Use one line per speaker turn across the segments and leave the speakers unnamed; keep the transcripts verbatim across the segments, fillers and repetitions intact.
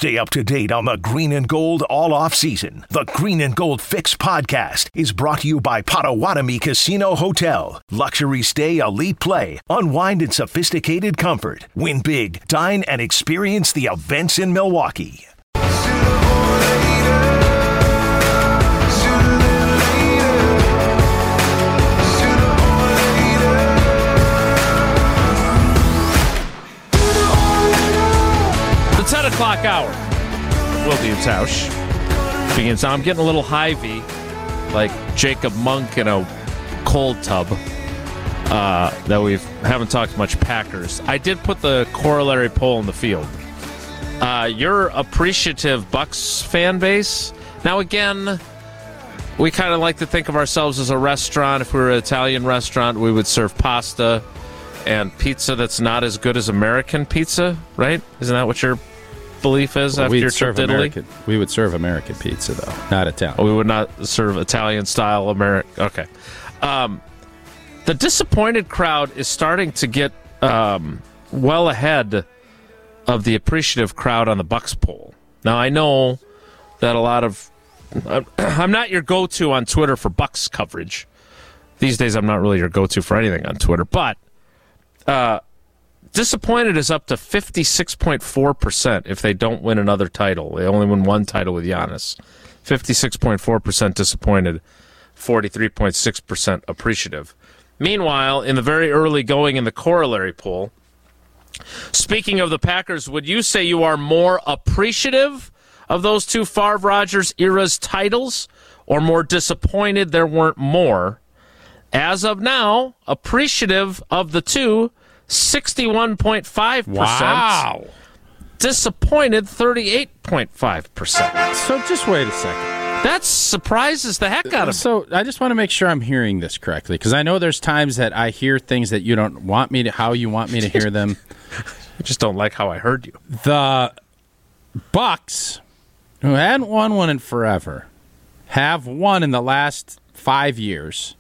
Stay up to date on the Green and Gold all off season. The Green and Gold Fix podcast is brought to you by Potawatomi Casino Hotel. Luxury stay, elite play, unwind in sophisticated comfort. Win big, dine, and experience the events in Milwaukee.
ten o'clock hour. Wilde and Tausch begins. I'm getting a little hivey, like Jacob Monk in a cold tub. Uh, that we haven't talked much Packers. I did put the corollary poll in the field. Uh, your appreciative Bucks fan base. Now again, we kind of like to think of ourselves as a restaurant. If we were an Italian restaurant, we would serve pasta and pizza that's not as good as American pizza, right? Isn't that what your belief is well, after your trip to Italy?
American, we would serve American pizza, though, not Italian.
Oh, we would not serve Italian-style American. Okay. Um, the disappointed crowd is starting to get um, well ahead of the appreciative crowd on the Bucks poll. Now, I know that a lot of... I'm not your go-to on Twitter for Bucks coverage. These days, I'm not really your go-to for anything on Twitter, but... Uh, disappointed is up to fifty-six point four percent if they don't win another title. They only win one title with Giannis. fifty-six point four percent disappointed, forty-three point six percent appreciative. Meanwhile, in the very early going in the corollary poll, speaking of the Packers, would you say you are more appreciative of those two Favre-Rodgers era's titles or more disappointed there weren't more? As of now, appreciative of the two, sixty-one point five percent.
Wow.
Disappointed, thirty-eight point five percent.
So just wait a second.
That surprises the heck out of me.
So I just want to make sure I'm hearing this correctly, because I know there's times that I hear things that you don't want me to, how you want me to hear them.
I just don't like how I heard you.
The Bucks, who hadn't won one in forever, have won in the last five years.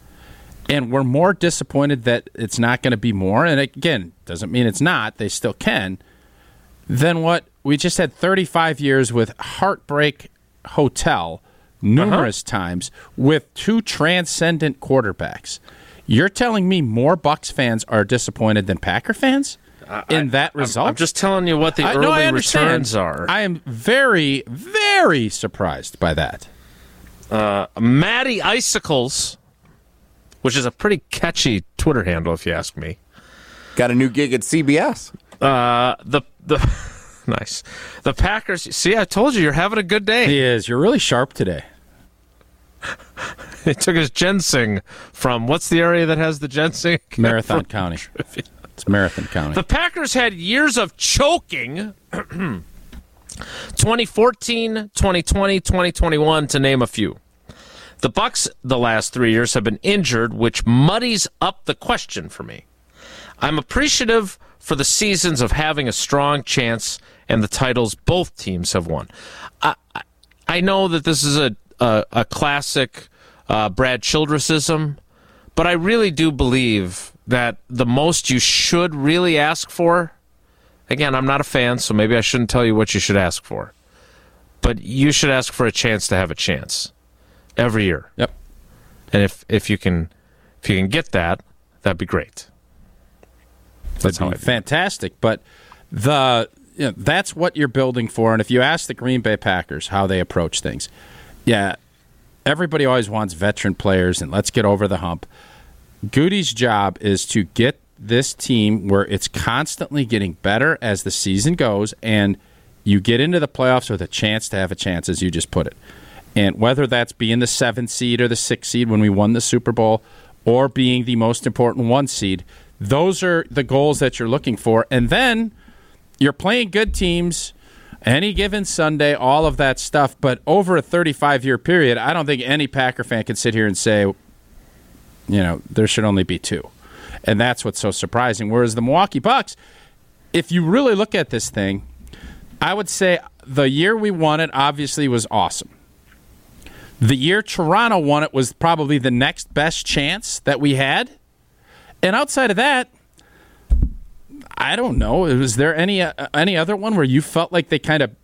And we're more disappointed that it's not going to be more. And again, doesn't mean it's not. They still can. Than what we just had thirty-five years with Heartbreak Hotel numerous uh-huh. times with two transcendent quarterbacks. You're telling me more Bucks fans are disappointed than Packer fans uh, in that
I,
result?
I'm just telling you what the I, early no, returns are.
I am very, very surprised by that.
Uh, Matty Icicles, which is a pretty catchy Twitter handle, if you ask me.
Got a new gig at C B S.
Uh, the the nice. The Packers. See, I told you, you're having a good day.
He is. You're really sharp today.
He took his ginseng from what's the area that has the ginseng?
Marathon County. It's Marathon County.
The Packers had years of choking. twenty fourteen, twenty twenty, twenty twenty-one, to name a few. The Bucks, the last three years, have been injured, which muddies up the question for me. I'm appreciative for the seasons of having a strong chance and the titles both teams have won. I, I, I know that this is a, a, a classic uh, Brad Childressism, but I really do believe that the most you should really ask for, again, I'm not a fan, so maybe I shouldn't tell you what you should ask for, but you should ask for a chance to have a chance. Every year.
Yep.
And if, if you can if you can get that, that'd be great.
That's how fantastic. But the you know, that's what you're building for. And if you ask the Green Bay Packers how they approach things, yeah, everybody always wants veteran players and let's get over the hump. Goody's job is to get this team where it's constantly getting better as the season goes, and you get into the playoffs with a chance to have a chance, as you just put it. And whether that's being the seventh seed or the sixth seed when we won the Super Bowl, or being the most important one seed, those are the goals that you're looking for. And then you're playing good teams any given Sunday, all of that stuff. But over a thirty-five-year period, I don't think any Packer fan can sit here and say, you know, there should only be two. And that's what's so surprising. Whereas the Milwaukee Bucks, if you really look at this thing, I would say the year we won it obviously was awesome. The year Toronto won it was probably the next best chance that we had. And outside of that, I don't know. Was there any uh, any other one where you felt like they kind of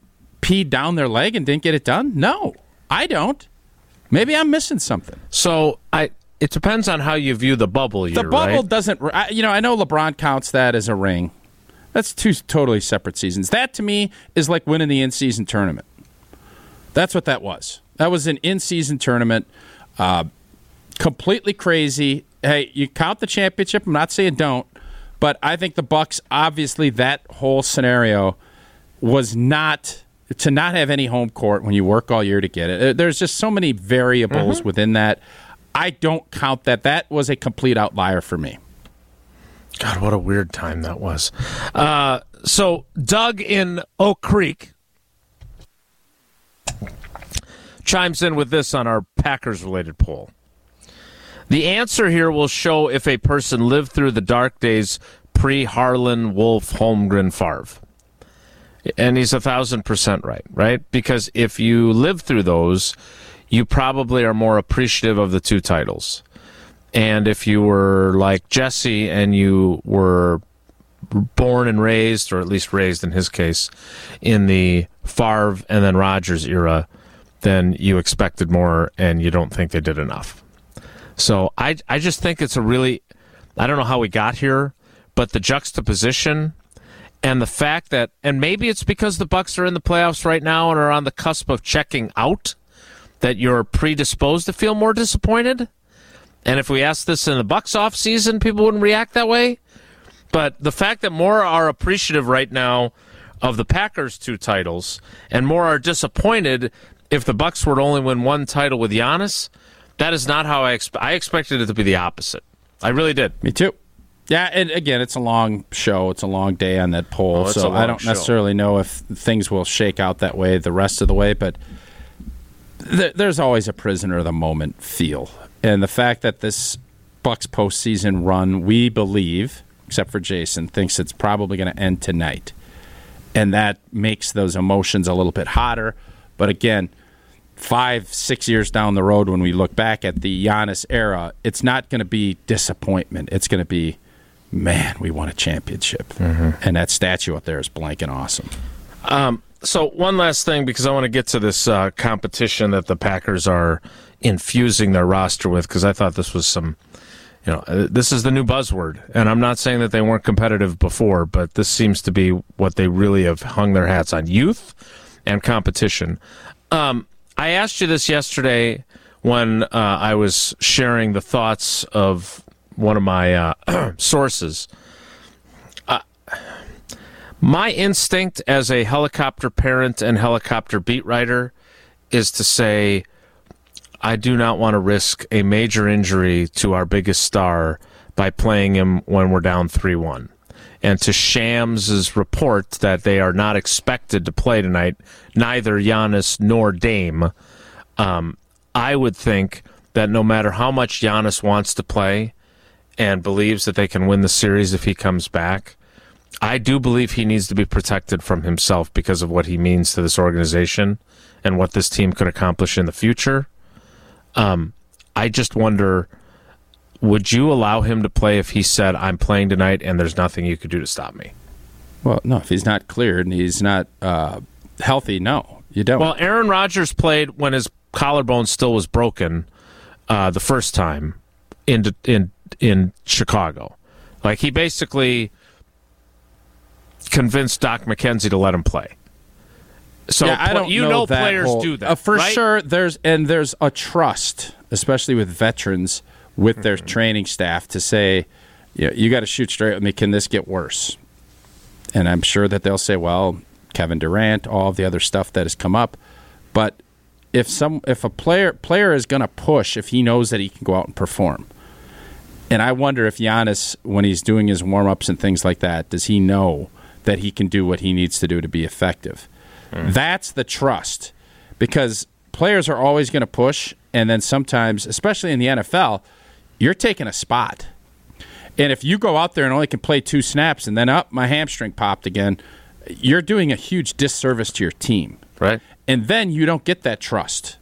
peed down their leg and didn't get it done? No, I don't. Maybe I'm missing something.
So I, it depends on how you view the bubble year,
The bubble
right?
doesn't, I, you know, I know LeBron counts that as a ring. That's two totally separate seasons. That, to me, is like winning the in-season tournament. That's what that was. That was an in-season tournament. Uh, completely crazy. Hey, you count the championship. I'm not saying don't. But I think the Bucks, obviously, that whole scenario was not to not have any home court when you work all year to get it. There's just so many variables mm-hmm. within that. I don't count that. That was a complete outlier for me.
God, what a weird time that was. Uh, so Doug in Oak Creek chimes in with this on our Packers-related poll. The answer here will show if a person lived through the dark days pre-Harlan, Wolf, Holmgren, Favre. And he's a thousand percent right, right? Because if you live through those, you probably are more appreciative of the two titles. And if you were like Jesse and you were born and raised, or at least raised in his case, in the Favre and then Rodgers era, then you expected more and you don't think they did enough. So I, I just think it's a really, I don't know how we got here, but the juxtaposition and the fact that, and maybe it's because the Bucs are in the playoffs right now and are on the cusp of checking out, that you're predisposed to feel more disappointed. And if we asked this in the Bucs off season, people wouldn't react that way. But the fact that more are appreciative right now of the Packers' two titles and more are disappointed if the Bucs were to only win one title with Giannis, that is not how I expect. I expected it to be the opposite. I really did.
Me too. Yeah, and again, it's a long show. It's a long day on that poll,
oh,
so I don't
show.
necessarily know if things will shake out that way the rest of the way, but th- there's always a prisoner of the moment feel. And the fact that this Bucs postseason run, we believe, except for Jason, thinks it's probably going to end tonight. And that makes those emotions a little bit hotter. But again, five, six years down the road when we look back at the Giannis era, it's not going to be disappointment. It's going to be, man, we won a championship. Mm-hmm. And that statue up there is blank and awesome.
Um, so one last thing, because I want to get to this uh, competition that the Packers are infusing their roster with, because I thought this was some, you know, uh, this is the new buzzword. And I'm not saying that they weren't competitive before, but this seems to be what they really have hung their hats on, youth and competition. Um, I asked you this yesterday when uh, I was sharing the thoughts of one of my uh, sources. Uh, my instinct as a helicopter parent and helicopter beat writer is to say, I do not want to risk a major injury to our biggest star by playing him when we're down three one. And to Shams' report that they are not expected to play tonight, neither Giannis nor Dame, um, I would think that no matter how much Giannis wants to play and believes that they can win the series if he comes back, I do believe he needs to be protected from himself because of what he means to this organization and what this team could accomplish in the future. Um, I just wonder, would you allow him to play if he said, I'm playing tonight and there's nothing you could do to stop me?
Well, no, if he's not cleared and he's not uh, healthy, no, you don't.
Well, Aaron Rodgers played when his collarbone still was broken uh, the first time in in in Chicago. Like, he basically convinced Doc McKenzie to let him play. So
yeah, I don't
you
know,
know
that
players
whole,
do that,
uh, for
right?
sure. There's and there's a trust, especially with veterans, with their
mm-hmm.
training staff, to say, yeah, you got to shoot straight with me. Can this get worse? And I'm sure that they'll say, well, Kevin Durant, all of the other stuff that has come up. But if some if a player player is going to push, if he knows that he can go out and perform, and I wonder if Giannis, when he's doing his warm ups and things like that, does he know that he can do what he needs to do to be effective? Mm. That's the trust, because players are always going to push, and then sometimes, especially in the N F L, you're taking a spot. And if you go out there and only can play two snaps and then, up, oh, my hamstring popped again, you're doing a huge disservice to your team.
Right.
And then you don't get that trust.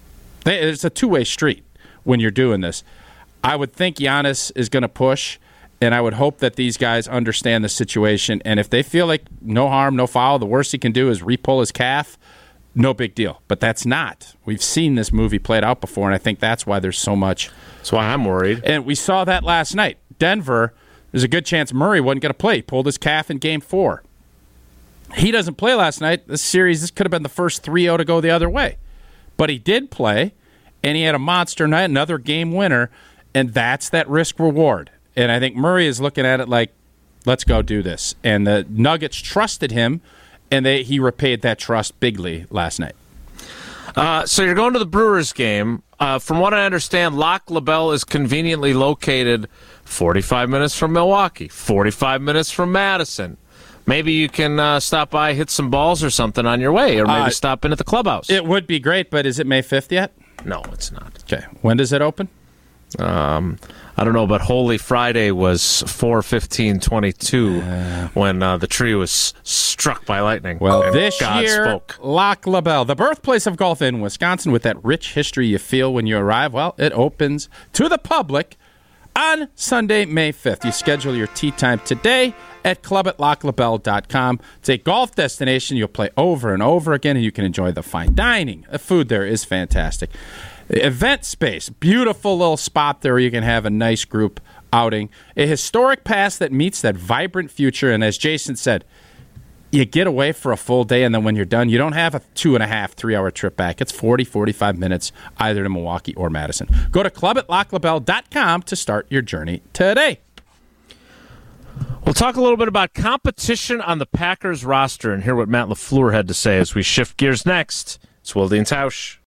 It's a two-way street when you're doing this. I would think Giannis is going to push, And I would hope that these guys understand the situation. And if they feel like no harm, no foul, the worst he can do is re-pull his calf, no big deal. But that's not. We've seen this movie played out before, and I think that's why there's so much.
That's why I'm worried.
And we saw that last night. Denver, there's a good chance Murray wasn't going to play. He pulled his calf in game four. He doesn't play last night. This series, this could have been the first three oh to go the other way. But he did play, and he had a monster night, another game winner, and that's that risk reward. And I think Murray is looking at it like, let's go do this. And the Nuggets trusted him, and they, he repaid that trust bigly last night.
Uh, so you're going to the Brewers game. Uh, from what I understand, Lac La Belle is conveniently located forty-five minutes from Milwaukee, forty-five minutes from Madison. Maybe you can uh, stop by, hit some balls or something on your way, or maybe uh, stop in at the clubhouse.
It would be great, but is it May fifth yet?
No, it's not.
Okay. When does it open?
Um, I don't know, but Holy Friday was four fifteen twenty-two uh, when uh, the tree was struck by lightning.
Well, this
God
year,
spoke.
Lac La Belle, the birthplace of golf in Wisconsin, with that rich history you feel when you arrive, well, it opens to the public on Sunday, May fifth. You schedule your tee time today at club at lac la belle dot com. It's a golf destination you'll play over and over again, and you can enjoy the fine dining. The food there is fantastic. Event space, beautiful little spot there where you can have a nice group outing. A historic past that meets that vibrant future, and as Jason said, you get away for a full day, and then when you're done, you don't have a two and a half, three-hour trip back. It's forty, forty-five minutes either to Milwaukee or Madison. Go to club at lac la belle dot com to start your journey today.
We'll talk a little bit about competition on the Packers roster and hear what Matt LaFleur had to say as we shift gears next. It's Wilde and Tausch.